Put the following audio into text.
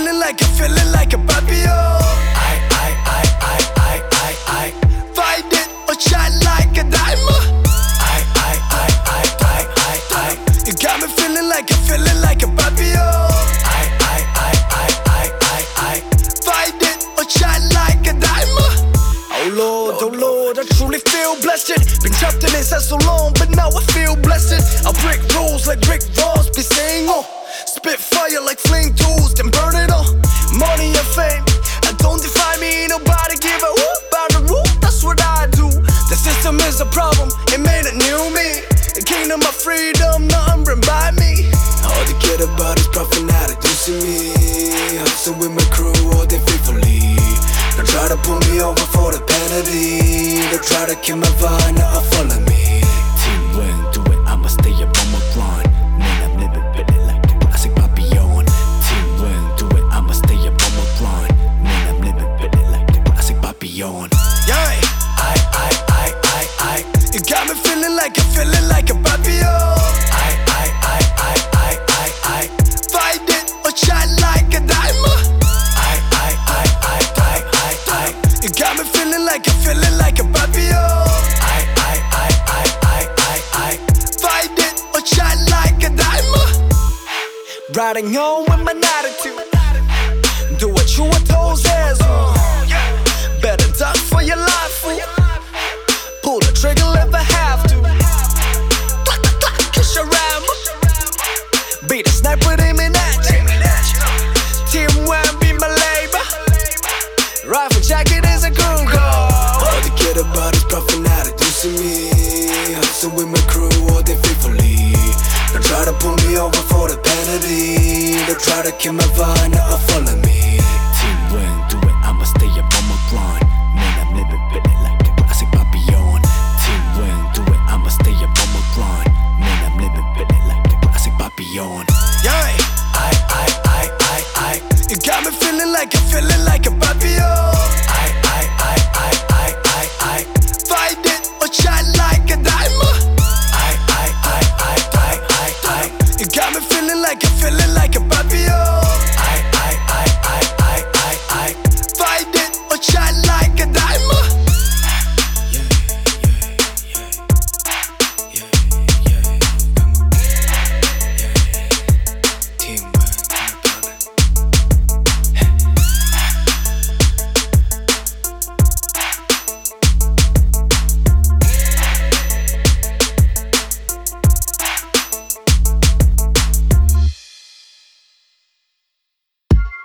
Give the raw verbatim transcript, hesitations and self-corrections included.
feeling like I'm feeling like a papillon. I, I, I, I, I, I, I find it or shine like a diamond. I, I, I, I, I, I, I you got me feeling like I'm feeling like a papillon. I, I, I, I, I, I, I find it or shine like a diamond. Oh Lord, oh Lord, I truly feel blessed. Been trapped in this so long, but now I feel blessed. I break rules like brick walls, be saying oh. Spit fire like flame tools, then burn it all. Money and fame, I don't define me. Nobody give a whoop about the rule, that's what I do. The system is a problem, it made a new me. The kingdom of freedom, nothing bring by me. All they care about is profit, not reducing me. Hustling with my crew all day faithfully. Don't try to pull me over for the penalty. Don't try to kill my vibe, now follow me. Team win, do it, I'ma stay up on my grind. Man, I'm living better like the classic Papillon. Team win, do it, I'ma stay up on my grind. Man, I'm living better like the classic Papillon. Yeah, I, I, I, I, I you got me feeling like I'm feeling like a Papillon. I, I, I, I, I, I, I find it or shine like a diamond. I, I, I, I, I, I, I you got me feeling like I'm feeling like a Papillon. I, I, I, I, I, I, I find it or shine like a diamond. Riding home with my attitude. Do what you were told says. Better duck for your life, fool. Pull the trigger if I have to. Clack, clack, clack, kiss your rammer. Be the sniper aiming at you. Team one be my labor. Rifle jacket is a crew call. All they care about is profit, not reducing me. Hustling with my crew all day faithfully. Don't try to pull me over for the penalty. Don't try to kill my vibe, now follow me. Team win, do it, I'ma stay up on my grind. Man, I'm living better like the classic Papillon. Team win, do it, I'ma stay up on my grind. Man, I'm living better like the classic Papillon. Yeah, I, I, I, I, I you got me feeling like I'm feeling like a Papillon. I, I, I, I, I, I, I find it or shine like a diamond. I, I, I, I, I, I, I you got me feeling like I'm feeling like a